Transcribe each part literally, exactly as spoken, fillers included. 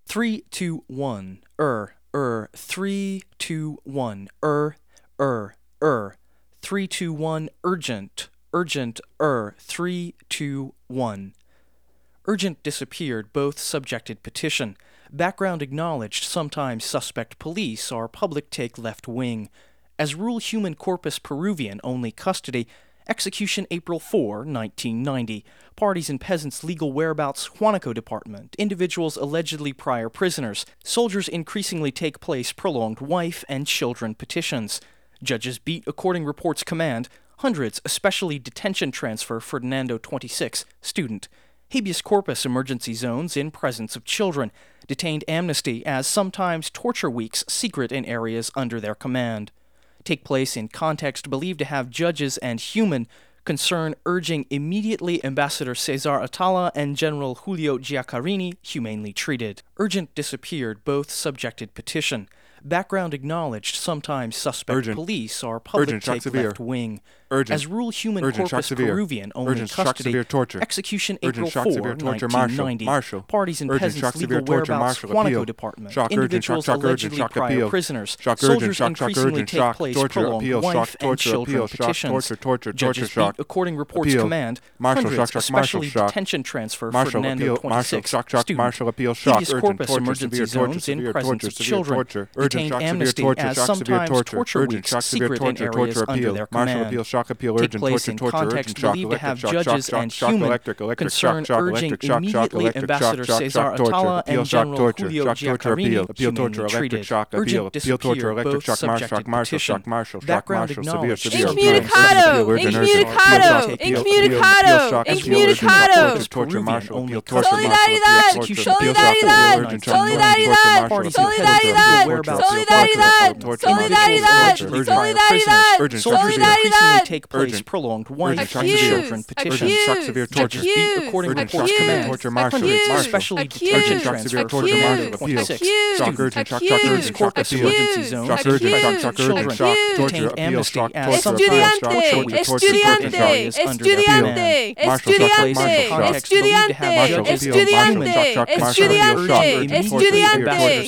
Three, two, one. Er, er. Three, two, one. Er, er, er. Three, two, one. Urgent, urgent. Er. Three, two, one. Urgent disappeared, both subjected petition. Background acknowledged, sometimes suspect police are public take left wing. As rule human corpus Peruvian, only custody. Execution April fourth, nineteen ninety. Parties and peasants' legal whereabouts, Huánuco Department. Individuals allegedly prior prisoners. Soldiers increasingly take place, prolonged wife and children petitions. Judges beat according reports command. Hundreds, especially detention transfer Ferdinando twenty-six, student. Habeas corpus emergency zones in presence of children. Detained amnesty as sometimes torture weeks secret in areas under their command. Take place in context believed to have judges and human concern urging immediately Ambassador Cesar Atala and General Julio Giacarini humanely treated. Urgent disappeared, both subjected petition. Background acknowledged, sometimes suspect Urgent. police are public Urgent, shock take severe. left wing. Urgent. As rule human Urgent, shock corpus severe. Peruvian, only Urgent, shock custody. severe torture. Execution Urgent, April shock severe fourth, torture. nineteen Marshal. ninety. Marshal. Parties and Urgent, peasants' shock severe legal torture. whereabouts, Marshal. Appeal. Huánuco Department. Shock, urgent, Individuals shock, shock, urgent, allegedly shock, prior appeal. prisoners. Shock, Soldiers urgent, shock, shock, increasingly urgent, take shock, place, torture, prolonged appeal, wife shock, and torture, children appeal, shock, petitions. torture, torture, Judges torture, shock. beat according reports Appeal. command. Marshal, Hundreds, shock, shock, marshal, especially shock. detention transfer Marshal, Ferdinando appeal, marshal, twenty-six, shock, shock, student. marshal, appeal, shock, Habeas urgent, corpus torture, emergency severe torture, zones in severe presence torture, of severe children. torture, urgent, Detained shock, severe amnesty torture, as shock, severe sometimes torture, torture urgent, weeks shock, severe secret in torture, areas torture, under appeal. their Marshal, command. appeal, shock, appeal, Take urgent, place torture, in torture, context urgent, shock, believed to electric, have shock, judges shock, and shock, human electric, electric, concern shock, shock, urging electric, shock, shock, immediately electric, Ambassador shock, shock, Cesar shock, torture, Atala appeal, and shock, General torture, Julio shock, torture, appeal, Giacarini appeal, torture, humanely electric, treated. shock, appeal, Urgent appeal, torture, disappeared, electric, both shock, marshal, shock, subjected marshal, petition. shock, marshal, shock, Background marshal, severe, acknowledged, severe, sometimes Incommunicado, appeal, urgent, urgent, incommunicado, appeal, appeal, incommunicado, appeal, shock, appeal, incommunicado. urgent, torture, marshal, appeal, torture, Solidaridad, marshal, appeal, solidaridad, urgent, shock, solidaridad, torture, solidaridad, marshal, solidaridad, torture, solidaridad, torture, solidaridad, urgent, Soldiers solidaridad. increasingly take place, Urgent. prolonged wife Urgent, and accused, children petitions. urgent, shock, severe torture, Judges beat according urgent, reports shock, command. torture, marshal, Hundreds, marshal, especially accused, detention shock, transfer severe torture, Ferdinando marshal, appeal, twenty-six, accused, shock, student. urgent, shock, shock, accused, urgent, shock, corpus appeal, emergency zones, shock, urgent, shock, shock, children, urgent, shock, torture, detained appeal, amnesty shock, as torture, sometimes appeal, Estudiante, shock, torture, torture, estudiante, areas under their estudiante, command. Marshal, shock, estudiante, marshal, shock, estudiante, marshal, appeal, estudiante, marshal, shock, shock, marshal, estudiante, appeal, shock, urgent,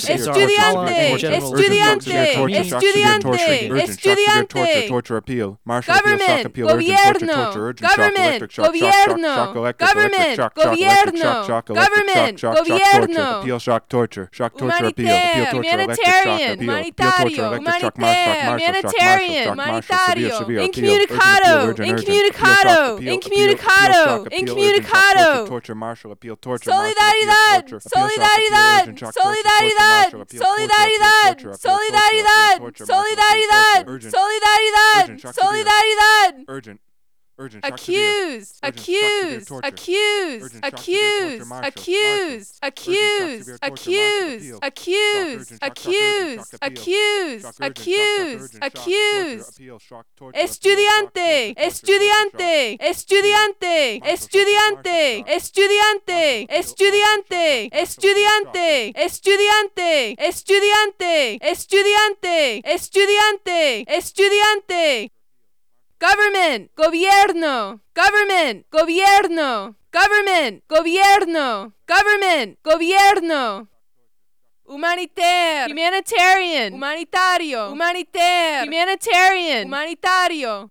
estudiante, torture, appeal, marshal, government, appeal, shock, appeal, urgent, torture, gobierno, torture, urgent, shock, government, electric, shock, shock, gobierno, shock, electric, government, electric, shock, shock, electric, gobierno, shock, shock, electric, government, shock, shock, shock, torture, gobierno. appeal, shock, torture, shock, torture, appeal, appeal, Humanitaire, torture, electric, shock, humanitarian, appeal, appeal, humanitario, torture, electric, shock, marshal, shock, humanitarian, marshal, shock, marshal, humanitario, severe, severe, appeal, incommunicado, urgent, appeal, urgent, urgent, incommunicado, appeal, shock, appeal, incommunicado, appeal, shock, appeal, urgent, shock, incommunicado. torture, torture, marshal, appeal, torture, marshal, appeal, Solidaridad, torture, appeal, shock, appeal, solidaridad, urgent, shock, torture, solidaridad, torture, marshal, appeal, torture, solidaridad, appeal, torture, appeal, solidaridad, torture, solidaridad, marshal, appeal, torture, urgent, solidaridad, urgent, shock, severe, solidaridad. urgent, urgent, shock, severe, Accused, urgent, shock, severe, accused, torture, accused, urgent, shock, severe, torture, accused, marshal, accused, marshal, urgent, shock, accused, severe, torture, marshal, accused, appeal, shock, urgent, accused, shock, shock, urgent, shock, appeal, accused, shock, urgent, shock, shock, accused, urgent, shock, torture, accused. appeal, shock, torture, appeal, shock, Estudiante, torture, torture, estudiante, estudiante, estudiante, estudiante, estudiante, estudiante, estudiante, estudiante, estudiante, estudiante, estudiante. Government, gobierno, government, gobierno, government, gobierno, government, gobierno. Humanitaire, humanitarian, humanitario, humanitaire, humanitarian, humanitario.